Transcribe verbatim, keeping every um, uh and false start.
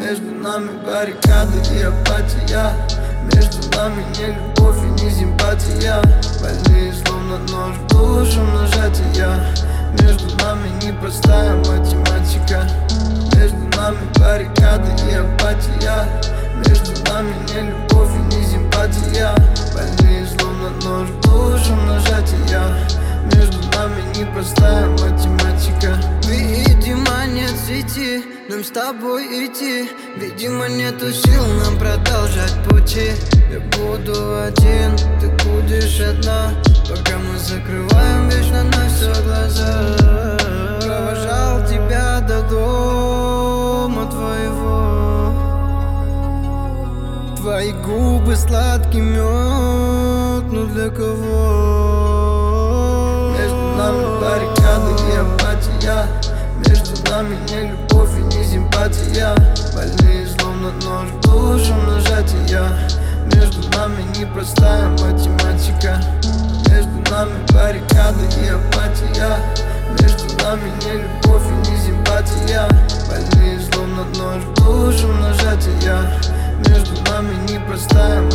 Между нами баррикады и апатия. Между нами не любовь и не симпатия. Больные словно нож в душу нажатия. Между нами непростая математика. Между нами баррикады и апатия. Между нами не любовь и не симпатия. Больные словно нож в душу нажатия. Между нами непростая математика. Видимо, нет сети, нам с тобой идти. Видимо, нету сил нам продолжать пути. Я буду один, ты будешь одна, пока мы закрываем вечно на все глаза. Провожал тебя до дома твоего. Твои губы сладкий мед, но для кого? Между нами баррикады и апатия. Между нами не любовь и не симпатия. Больные словно нож в душу нажатия. Между нами непростая математика. Между нами баррикады и апатия. Между нами не любовь и не симпатия. Больные словно нож в душу нажатия. Между нами непростая